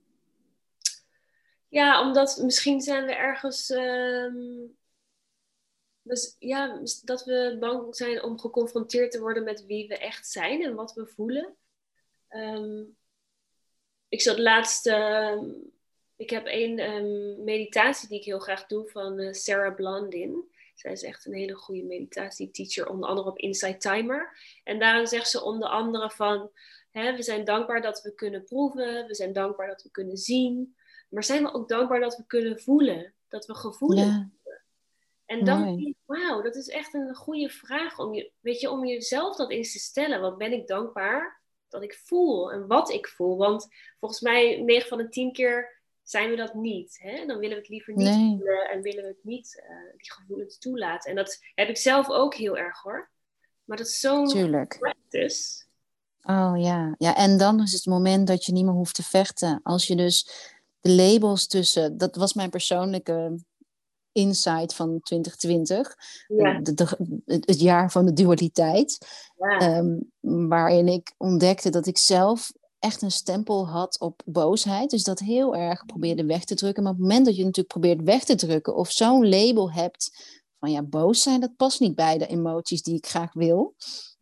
Ja, omdat misschien zijn we ergens... dat we bang zijn om geconfronteerd te worden met wie we echt zijn en wat we voelen. Ik zat laatst... ik heb een meditatie die ik heel graag doe van Sarah Blondin. Zij is echt een hele goede meditatieteacher, onder andere op Insight Timer. En daarin zegt ze onder andere van... we zijn dankbaar dat we kunnen proeven. We zijn dankbaar dat we kunnen zien. Maar zijn we ook dankbaar dat we kunnen voelen? Dat we gevoelens hebben? En dan denk ik, wauw, dat is echt een goede vraag om jezelf dat eens te stellen. Wat ben ik dankbaar dat ik voel en wat ik voel? Want volgens mij 9 van de 10 keer zijn we dat niet. Hè? Dan willen we het liever niet voelen en willen we het niet die gevoelens toelaten. En dat heb ik zelf ook heel erg hoor. Maar dat is zo'n practice. Oh ja. Ja, en dan is het moment dat je niet meer hoeft te vechten. Als je dus de labels tussen... Dat was mijn persoonlijke insight van 2020. Ja. Het jaar van de dualiteit. Ja. Waarin ik ontdekte dat ik zelf echt een stempel had op boosheid. Dus dat heel erg probeerde weg te drukken. Maar op het moment dat je natuurlijk probeert weg te drukken... of zo'n label hebt van boos zijn... dat past niet bij de emoties die ik graag wil...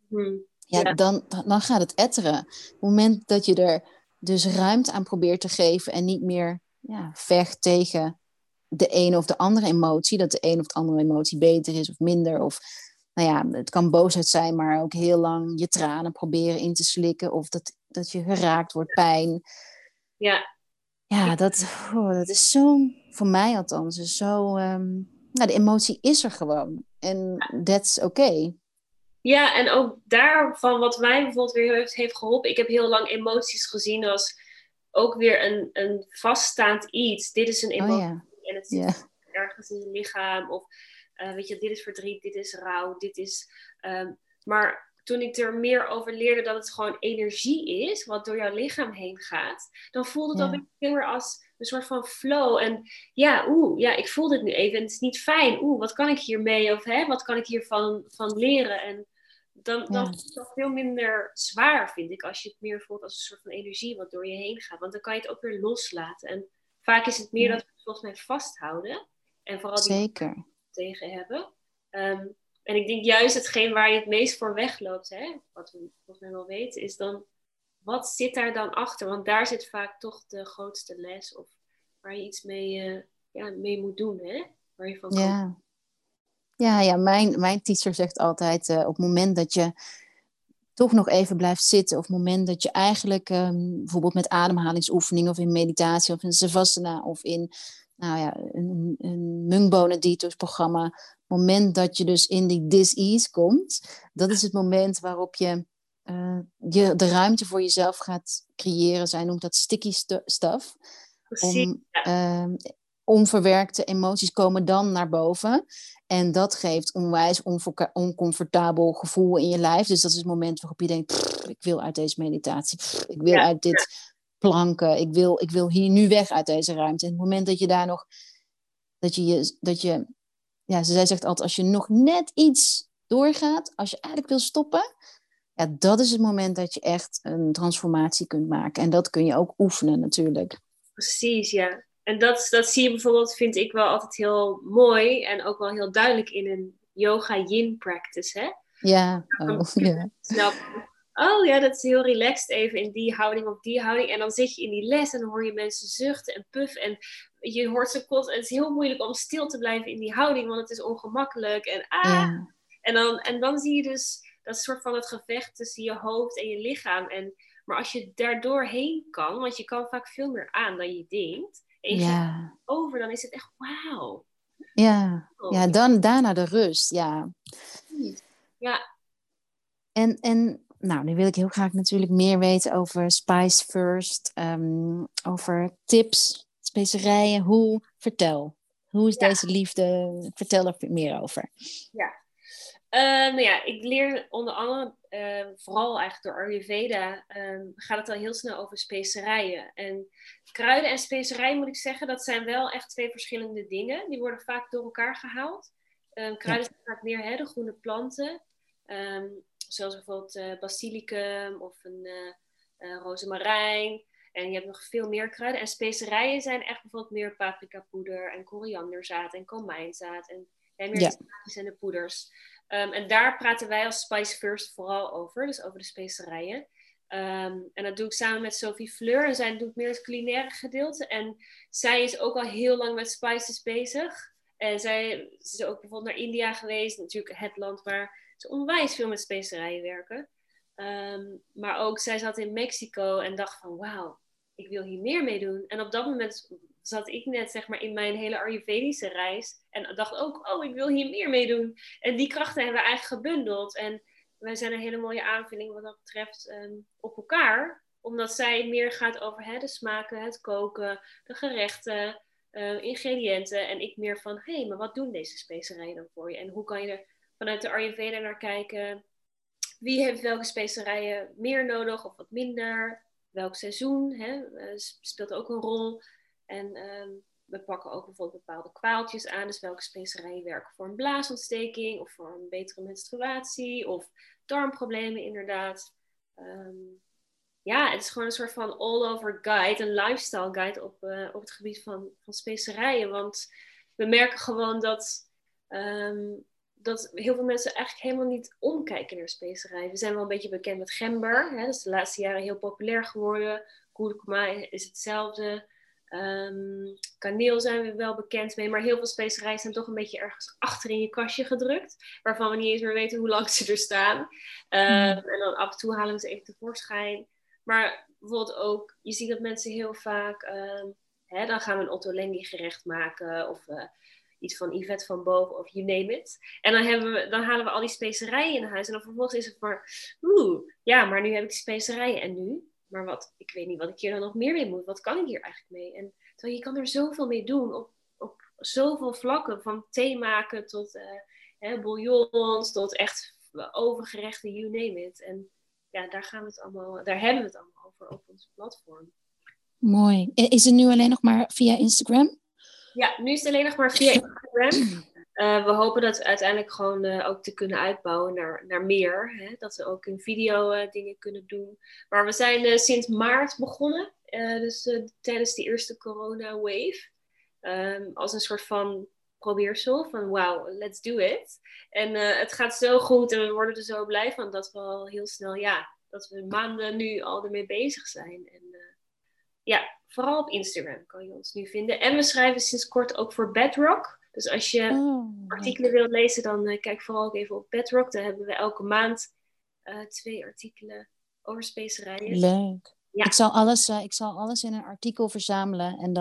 Dan gaat het etteren. Op het moment dat je er dus ruimte aan probeert te geven... en niet meer vecht tegen de ene of de andere emotie... dat de een of de andere emotie beter is of minder... of het kan boosheid zijn, maar ook heel lang je tranen proberen in te slikken... of dat je geraakt wordt, pijn. Ja, dat is zo, voor mij althans, is zo... de emotie is er gewoon. En that's okay. Ja, en ook daarvan wat mij bijvoorbeeld weer heeft geholpen. Ik heb heel lang emoties gezien als ook weer een vaststaand iets. Dit is een emotie en het zit ergens in je lichaam. Of dit is verdriet, dit is rouw, dit is... maar toen ik er meer over leerde dat het gewoon energie is, wat door jouw lichaam heen gaat, dan voelde het ook veel meer als een soort van flow. En ik voel dit nu even en het is niet fijn. Wat kan ik hiermee? Of wat kan ik hiervan leren? En dan is het ook veel minder zwaar, vind ik, als je het meer voelt als een soort van energie wat door je heen gaat. Want dan kan je het ook weer loslaten. En vaak is het meer dat we het volgens mij vasthouden. En vooral die tegen hebben. En ik denk juist hetgeen waar je het meest voor wegloopt, wat we volgens mij wel weten, is dan, wat zit daar dan achter? Want daar zit vaak toch de grootste les, of waar je iets mee moet doen, waar je van kan. Ja, mijn teacher zegt altijd, op het moment dat je toch nog even blijft zitten. Of het moment dat je eigenlijk bijvoorbeeld met ademhalingsoefeningen of in meditatie of in Savasana of in een Mungbonen detox programma. Het moment dat je dus in die dis-ease komt, dat is het moment waarop je de ruimte voor jezelf gaat creëren. Zij noemt dat sticky stuff. Precies, Onverwerkte emoties komen dan naar boven. En dat geeft onwijs oncomfortabel gevoel in je lijf. Dus dat is het moment waarop je denkt, ik wil uit deze meditatie. Ik wil uit dit planken. Ik wil hier nu weg uit deze ruimte. En het moment dat je daar nog... zij zegt altijd, als je nog net iets doorgaat, als je eigenlijk wil stoppen, dat is het moment dat je echt een transformatie kunt maken. En dat kun je ook oefenen natuurlijk. Precies, ja. En dat zie je bijvoorbeeld, vind ik wel altijd heel mooi en ook wel heel duidelijk in een yoga yin practice, hè? Ja. Snel dat is heel relaxed even in die houding of die houding. En dan zit je in die les en dan hoor je mensen zuchten en puffen en je hoort ze kot. En het is heel moeilijk om stil te blijven in die houding, want het is ongemakkelijk. En dan zie je dus dat soort van het gevecht tussen je hoofd en je lichaam. Maar als je daardoor heen kan, want je kan vaak veel meer aan dan je denkt. En je gaat over, dan is het echt wauw. Dan daarna de rust, ja. Ja. En nu wil ik heel graag natuurlijk meer weten over Spice First. Over tips, specerijen. Vertel. Hoe is deze liefde? Vertel er meer over. Ja. Ik leer onder andere, vooral eigenlijk door Ayurveda, gaat het al heel snel over specerijen. En kruiden en specerijen, moet ik zeggen, dat zijn wel echt twee verschillende dingen. Die worden vaak door elkaar gehaald. Kruiden zijn vaak meer de groene planten. Zoals bijvoorbeeld basilicum of een rozemarijn. En je hebt nog veel meer kruiden. En specerijen zijn echt bijvoorbeeld meer paprikapoeder en korianderzaad en komijnzaad en meer de zaadjes en de poeders. En daar praten wij als Spice First vooral over, dus over de specerijen. En dat doe ik samen met Sophie Fleur. En zij doet meer het culinaire gedeelte. En zij is ook al heel lang met spices bezig. En zij is ook bijvoorbeeld naar India geweest. Natuurlijk het land waar ze onwijs veel met specerijen werken. Maar ook zij zat in Mexico en dacht van wauw, ik wil hier meer mee doen. En op dat moment zat ik net zeg maar in mijn hele Ayurvedische reis. En dacht ook, ik wil hier meer mee doen. En die krachten hebben we eigenlijk gebundeld. En wij zijn een hele mooie aanvulling wat dat betreft op elkaar. Omdat zij meer gaat over de smaken, het koken, de gerechten, ingrediënten. En ik meer van, maar wat doen deze specerijen dan voor je? En hoe kan je er vanuit de Ayurveda naar kijken? Wie heeft welke specerijen meer nodig of wat minder? Welk seizoen speelt ook een rol. En we pakken ook bijvoorbeeld bepaalde kwaaltjes aan. Dus welke specerijen werken voor een blaasontsteking of voor een betere menstruatie of darmproblemen inderdaad. Het is gewoon een soort van all-over guide, een lifestyle guide op het gebied van specerijen. Want we merken gewoon dat heel veel mensen eigenlijk helemaal niet omkijken naar specerijen. We zijn wel een beetje bekend met gember. Dat is de laatste jaren heel populair geworden. Kurkuma is hetzelfde. Kaneel zijn we wel bekend mee. Maar heel veel specerijen zijn toch een beetje ergens achter in je kastje gedrukt. Waarvan we niet eens meer weten hoe lang ze er staan. En dan af en toe halen we ze even tevoorschijn. Maar bijvoorbeeld ook, je ziet dat mensen heel vaak... dan gaan we een ottolenghi gerecht maken. Of iets van Yvette van Boven of you name it. En dan halen we al die specerijen in huis. En dan vervolgens is het maar... maar nu heb ik die specerijen. En nu? Maar ik weet niet wat ik hier dan nog meer mee moet. Wat kan ik hier eigenlijk mee? En terwijl je kan er zoveel mee doen. Op zoveel vlakken. Van thee maken tot bouillons. Tot echt overgerechten, you name it. En daar hebben we het allemaal over op ons platform. Mooi. Is het nu alleen nog maar via Instagram? Ja, nu is het alleen nog maar via Instagram. We hopen dat we uiteindelijk gewoon ook te kunnen uitbouwen naar meer. Dat we ook in video dingen kunnen doen. Maar we zijn sinds maart begonnen. Tijdens de eerste corona wave. Als een soort van probeersel. Van wow, let's do it. En het gaat zo goed. En we worden er zo blij van dat we al heel snel... dat we maanden nu al ermee bezig zijn. En vooral op Instagram kan je ons nu vinden. En we schrijven sinds kort ook voor Bedrock. Dus als je artikelen wilt lezen, dan kijk vooral ook even op Bedrock. Daar hebben we elke maand 2 artikelen over specerijen. Leuk. Ja. Ik zal alles in een artikel verzamelen en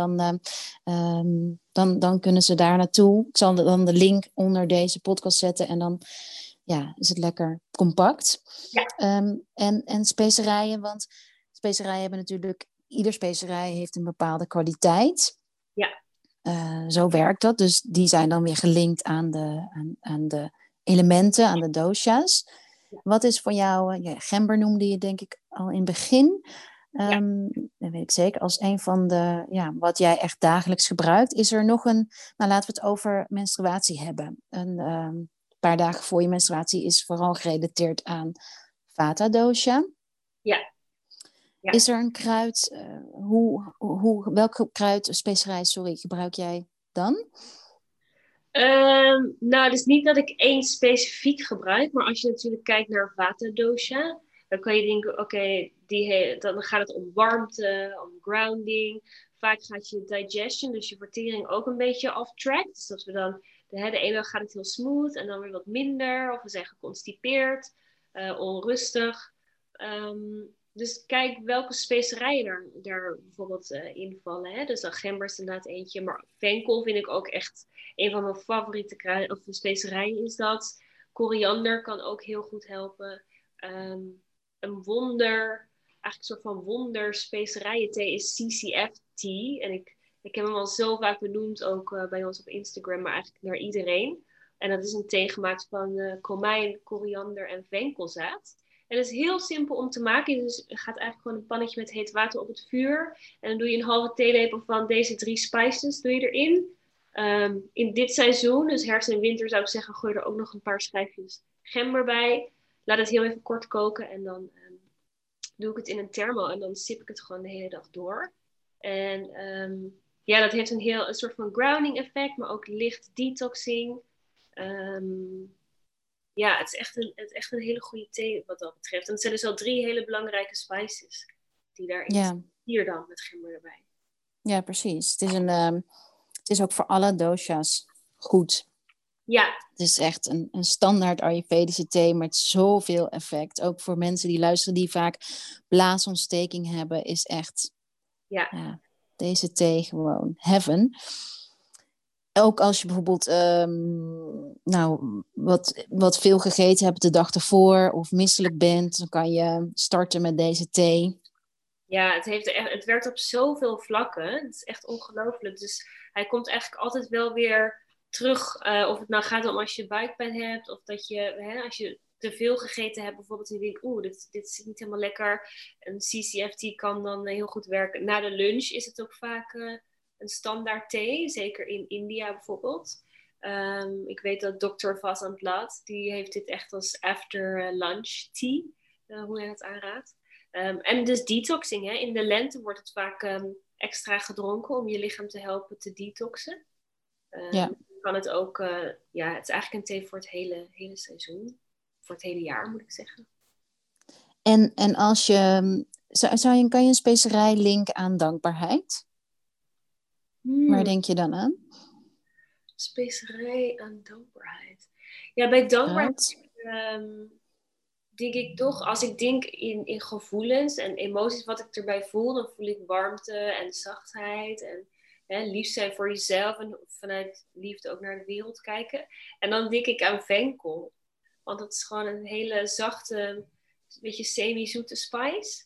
dan kunnen ze daar naartoe. Ik zal dan de link onder deze podcast zetten en dan is het lekker compact. Ja. En specerijen, want specerijen hebben natuurlijk, ieder specerij heeft een bepaalde kwaliteit. Ja. Zo werkt dat. Dus die zijn dan weer gelinkt aan de elementen, aan de dosha's. Ja. Wat is voor jou, gember noemde je denk ik al in het begin. Dat weet ik zeker, als een van de, wat jij echt dagelijks gebruikt. Is er nog een, laten we het over menstruatie hebben. Een paar dagen voor je menstruatie is vooral gerelateerd aan Vata dosha. Ja. Ja. Is er een kruid, welke kruid, specerij, gebruik jij dan? Dus niet dat ik één specifiek gebruik, maar als je natuurlijk kijkt naar Vata dosha, dan kan je denken, oké, dan gaat het om warmte, om grounding. Vaak gaat je digestion, dus je vertering ook een beetje off track. Dus dat we dan, de ene dag gaat het heel smooth en dan weer wat minder. Of we zijn geconstipeerd, onrustig. Dus kijk welke specerijen daar bijvoorbeeld invallen. Hè? Dus dan gember is inderdaad eentje, maar venkel vind ik ook echt een van mijn favoriete kruiden, of specerijen is dat. Koriander kan ook heel goed helpen. Een wonder, eigenlijk een soort van wonder specerijen-thee is CCF tea. En ik heb hem al zo vaak benoemd, ook bij ons op Instagram, maar eigenlijk naar iedereen. En dat is een thee gemaakt van komijn, koriander en venkelzaad. En het is heel simpel om te maken. Dus je gaat eigenlijk gewoon een pannetje met heet water op het vuur. En dan doe je een halve theelepel van deze 3 spices doe je erin. In dit seizoen, dus herfst en winter zou ik zeggen, gooi er ook nog een paar schijfjes gember bij. Laat het heel even kort koken en dan doe ik het in een thermo en dan sip ik het gewoon de hele dag door. En dat heeft een soort van grounding effect, maar ook licht detoxing. Het is echt een hele goede thee wat dat betreft. En het zijn dus al 3 hele belangrijke spices die daarin zitten. Hier dan met gember erbij. Ja, precies. Het is ook voor alle dosha's goed. Ja. Het is echt een standaard Ayurvedische thee met zoveel effect. Ook voor mensen die luisteren die vaak blaasontsteking hebben, is echt deze thee gewoon heaven. Ook als je bijvoorbeeld wat veel gegeten hebt de dag ervoor of misselijk bent, dan kan je starten met deze thee. Ja, het werkt op zoveel vlakken. Het is echt ongelooflijk. Dus hij komt eigenlijk altijd wel weer terug. Of het nou gaat om als je buikpijn hebt. Of dat je, als je te veel gegeten hebt bijvoorbeeld. En je denkt, dit zit niet helemaal lekker. Een CCFT kan dan heel goed werken. Na de lunch is het ook vaak een standaard thee. Zeker in India bijvoorbeeld. Ik weet dat Dr. Vasant Lat, die heeft dit echt als after lunch tea. Hoe hij het aanraadt. En dus detoxing. Hè? In de lente wordt het vaak extra gedronken om je lichaam te helpen te detoxen. Kan het ook, het is eigenlijk een thee voor het hele seizoen. Voor het hele jaar, moet ik zeggen. En als je, kan je een specerij linken aan dankbaarheid? Waar denk je dan aan? Specerij aan dankbaarheid. Ja, bij dankbaarheid denk ik toch, als ik denk in gevoelens en emoties, wat ik erbij voel, dan voel ik warmte en zachtheid en lief zijn voor jezelf en vanuit liefde ook naar de wereld kijken. En dan denk ik aan venkel, want dat is gewoon een hele zachte, beetje semi-zoete spice.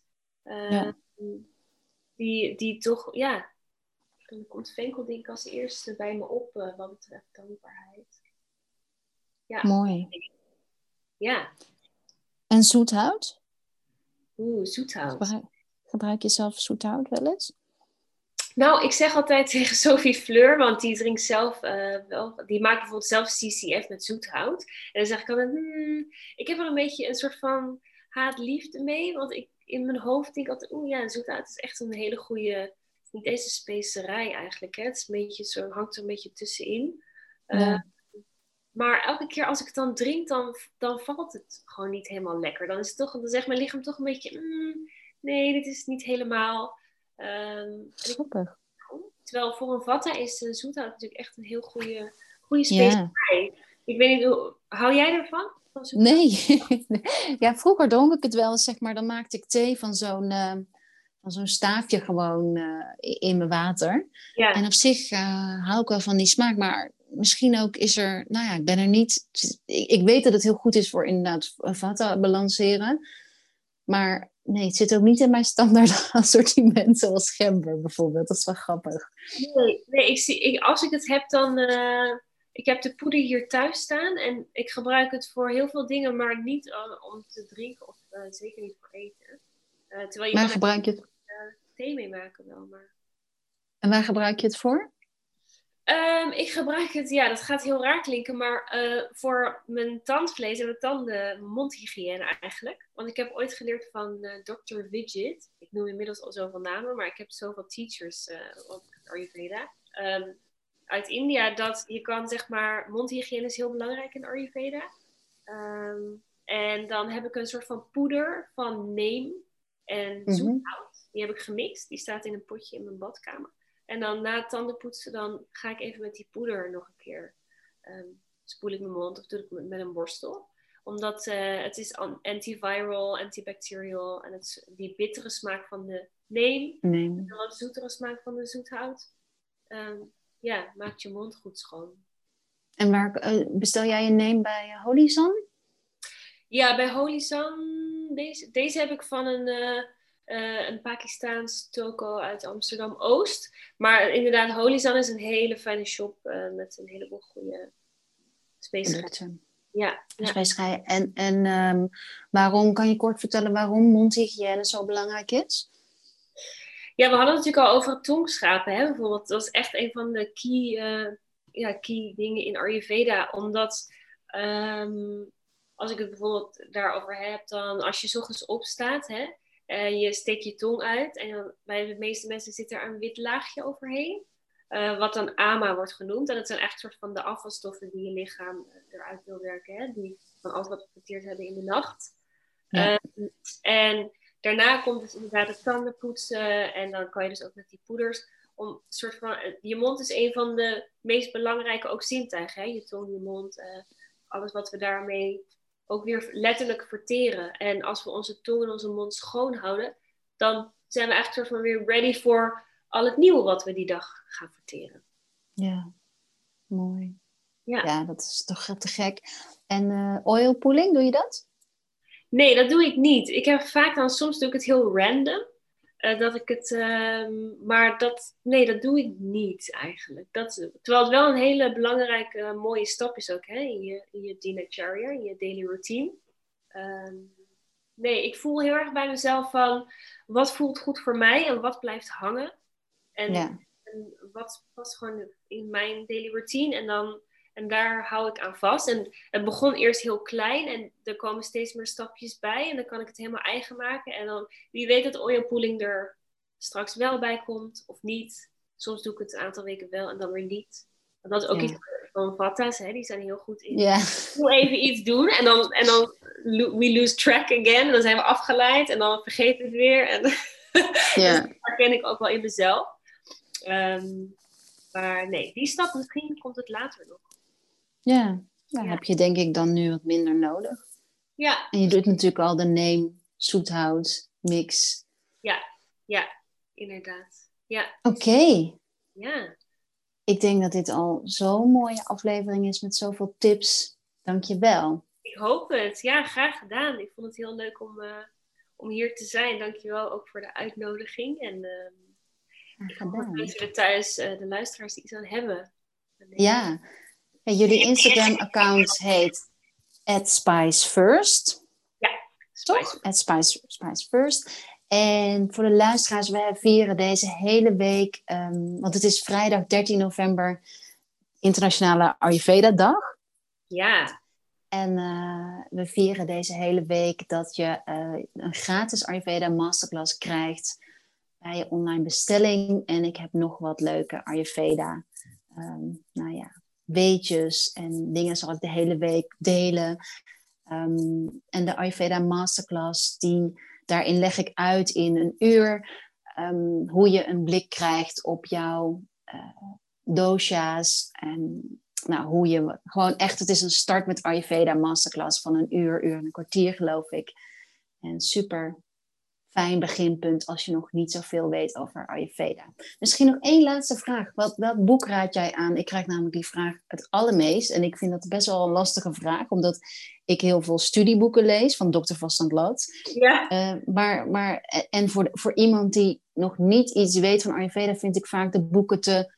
Die toch, dan komt venkel denk ik als eerste bij me op wat betreft dankbaarheid. Ja. Mooi. Ja. En zoethout? Zoethout. Gebruik je zelf zoethout wel eens? Nou, ik zeg altijd tegen Sophie Fleur, want die drinkt zelf die maakt bijvoorbeeld zelf CCF met zoethout. En dan zeg ik altijd, ik heb er een beetje een soort van haat-liefde mee, want ik in mijn hoofd denk altijd, zoethout is echt een hele goede, niet deze specerij eigenlijk, hè. Het is een beetje hangt er een beetje tussenin. Maar elke keer als ik het dan drink, dan valt het gewoon niet helemaal lekker. Dan zegt mijn lichaam toch een beetje, nee, dit is niet helemaal. Terwijl voor een vata is zoethout natuurlijk echt een heel goede specerij. Ik weet niet, hou jij ervan? Van zoethout? Nee. Ja, vroeger dronk ik het wel eens, zeg maar. Dan maakte ik thee van zo'n staafje gewoon in mijn water. En Ja. op zich hou ik wel van die smaak. Maar misschien ook is er... Nou ja, ik ben er niet... Ik weet dat het heel goed is voor inderdaad vata balanceren. Maar nee, het zit ook niet in mijn standaard assortiment. Zoals gember bijvoorbeeld. Dat is wel grappig. Nee, als ik het heb dan... ik heb de poeder hier thuis staan en ik gebruik het voor heel veel dingen, maar niet om te drinken of zeker niet voor eten. Terwijl je Maar kan er gebruik je het... thee mee maken wel, maar... En waar gebruik je het voor? Ik gebruik het, ja, dat gaat heel raar klinken, maar voor mijn tandvlees en mijn tanden, mondhygiëne eigenlijk. Want ik heb ooit geleerd van Dr. Vijit. Ik noem inmiddels al zoveel namen, maar ik heb zoveel teachers op Ayurveda. Uit India, dat je kan zeg maar, mondhygiëne is heel belangrijk in Ayurveda. En dan heb ik een soort van poeder van neem en zoethout. Die heb ik gemixt, die staat in een potje in mijn badkamer. En dan na het tandenpoetsen, dan ga ik even met die poeder nog een keer spoel ik mijn mond of doe ik het met een borstel. Omdat het is antiviral, antibacterial en die bittere smaak van de neem en de wat zoetere smaak van de zoethout. Ja, maakt je mond goed schoon. En waar bestel jij je neem bij Holy Sun? Ja, bij Holy Sun, deze heb ik van een Pakistaans toko uit Amsterdam-Oost. Maar inderdaad, Holy Sun is een hele fijne shop met een heleboel goede specerijen. Ja. Specerijen. En waarom, kan je kort vertellen waarom mondhygiëne zo belangrijk is? Ja, we hadden het natuurlijk al over het tongschrapen, hè, bijvoorbeeld. Dat is echt een van de key dingen in Ayurveda. Omdat als ik het bijvoorbeeld daarover heb, dan als je 's ochtends opstaat, hè, je steekt je tong uit en dan, bij de meeste mensen zit er een wit laagje overheen. Wat dan ama wordt genoemd. En dat zijn echt soort van de afvalstoffen die je lichaam eruit wil werken. Hè, die van alles wat we verteerd hebben in de nacht. Ja. En daarna komt dus inderdaad het tanden poetsen. En dan kan je dus ook met die poeders. Soort van, je mond is een van de meest belangrijke ook zintuigen. Hè? Je tong, je mond. Alles wat we daarmee ook weer letterlijk verteren. En als we onze tong en onze mond schoon houden. Dan zijn we eigenlijk soort van weer ready voor al het nieuwe wat we die dag gaan verteren. Ja, mooi. Ja, ja dat is toch te gek. En oil pulling, doe je dat? Nee, dat doe ik niet. Ik heb vaak dan, soms doe ik het heel random. Dat ik het, maar dat doe ik niet eigenlijk. Terwijl het wel een hele belangrijke, mooie stap is ook hè, in je dinacharya, in je daily routine. Nee, ik voel heel erg bij mezelf van wat voelt goed voor mij en wat blijft hangen. En wat past gewoon in mijn daily routine. En daar hou ik aan vast. En het begon eerst heel klein. En er komen steeds meer stapjes bij. En dan kan ik het helemaal eigen maken. En dan, wie weet dat oil pulling er straks wel bij komt. Of niet. Soms doe ik het een aantal weken wel en dan weer niet. Want dat is ook iets van Vatta's. Hè? Die zijn heel goed in. Ik wil even iets doen. En dan we lose track again. En dan zijn we afgeleid. En dan vergeet het weer. En dus dat herken ik ook wel in mezelf. Maar nee, die stap misschien komt het later nog. Ja, heb je denk ik dan nu wat minder nodig. Ja. En je doet natuurlijk al de neem, zoethout, mix. Ja, inderdaad. Ja. Oké. Ja. Ik denk dat dit al zo'n mooie aflevering is met zoveel tips. Dank je wel. Ik hoop het. Ja, graag gedaan. Ik vond het heel leuk om hier te zijn. Dank je wel ook voor de uitnodiging. En ik hoop dat mensen er thuis, de luisteraars, die iets aan hebben. Ja. En jullie Instagram-account heet @spicefirst. Ja. Toch? @spicefirst. En voor de luisteraars, wij vieren deze hele week, want het is vrijdag 13 november, Internationale Ayurveda-dag. Ja. En we vieren deze hele week dat je een gratis Ayurveda Masterclass krijgt bij je online bestelling. En ik heb nog wat leuke Ayurveda weetjes en dingen zal ik de hele week delen. En de Ayurveda Masterclass, daarin leg ik uit in een uur hoe je een blik krijgt op jouw dosha's en nou, hoe je gewoon echt, het is een start met Ayurveda masterclass van een uur en een kwartier geloof ik. En super fijn beginpunt als je nog niet zoveel weet over Ayurveda. Misschien nog één laatste vraag. Welk boek raad jij aan? Ik krijg namelijk die vraag het allermeest. En ik vind dat best wel een lastige vraag, omdat ik heel veel studieboeken lees van Dr. Van Lat. Ja. En voor iemand die nog niet iets weet van Ayurveda, vind ik vaak de boeken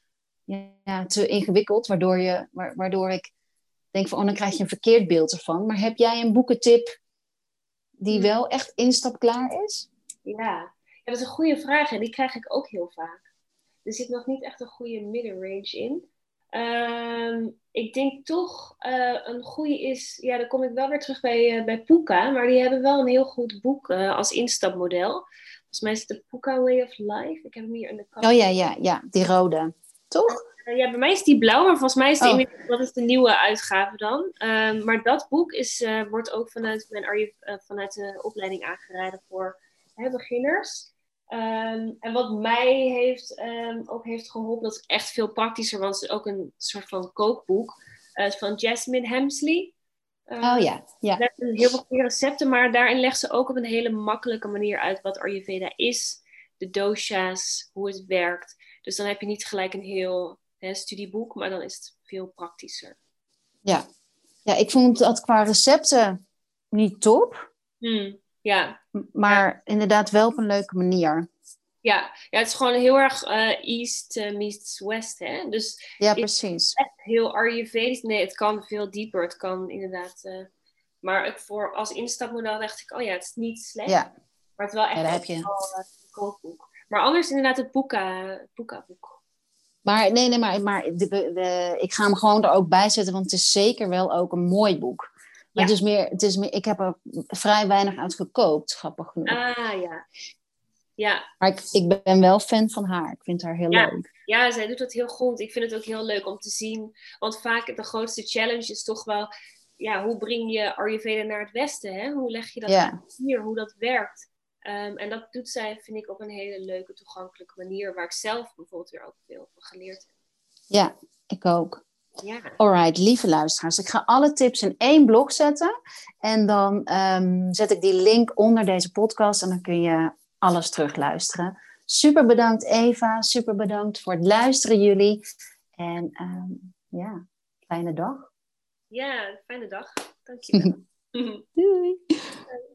te ingewikkeld, waardoor ik denk van, dan krijg je een verkeerd beeld ervan. Maar heb jij een boekentip die wel echt instapklaar is? Ja, dat is een goede vraag en die krijg ik ook heel vaak. Er zit nog niet echt een goede middenrange in. Ik denk toch een goede is, ja, dan kom ik wel weer terug bij Pooka, maar die hebben wel een heel goed boek als instapmodel. Volgens mij is het de Pooka Way of Life. Ik heb hem hier in de kast. Oh ja, die rode, toch? Ja, bij mij is die blauw, maar volgens mij is dat is de nieuwe uitgave dan. Maar dat boek wordt ook vanuit de opleiding aangeraden voor beginners. En wat mij ook heeft geholpen, dat is echt veel praktischer, want het is ook een soort van kookboek van Jasmine Hemsley. Ja. Ze heeft heel veel goede recepten, maar daarin legt ze ook op een hele makkelijke manier uit wat Ayurveda is, de dosha's, hoe het werkt. Dus dan heb je niet gelijk een heel studieboek, maar dan is het veel praktischer. Ja, ik vond dat qua recepten niet top. Ja. Maar inderdaad wel op een leuke manier. Ja, het is gewoon heel erg East meets West, hè? Dus ja, precies. Echt heel Ayurvedisch. Nee, het kan veel dieper. Het kan inderdaad... maar als instapmodel dacht ik, het is niet slecht. Ja. Maar het is wel echt een kookboek. Maar anders inderdaad het Pooka-boek. Maar ik ga hem gewoon er ook bij zetten, want het is zeker wel ook een mooi boek. Maar het is meer, ik heb er vrij weinig uit gekookt, grappig genoeg. Ja. Maar ik ben wel fan van haar. Ik vind haar heel leuk. Ja, zij doet dat heel goed. Ik vind het ook heel leuk om te zien. Want vaak de grootste challenge is toch wel... Ja, hoe breng je Ayurveda naar het Westen? Hè? Hoe leg je dat uit hier? Hoe dat werkt? En dat doet zij, vind ik, op een hele leuke, toegankelijke manier. Waar ik zelf bijvoorbeeld weer ook veel van geleerd heb. Ja, ik ook. Ja. Alright, lieve luisteraars. Ik ga alle tips in één blok zetten. En dan zet ik die link onder deze podcast. En dan kun je alles terugluisteren. Super bedankt Eva. Super bedankt voor het luisteren jullie. En fijne dag. Ja, fijne dag. Dankjewel. Doei.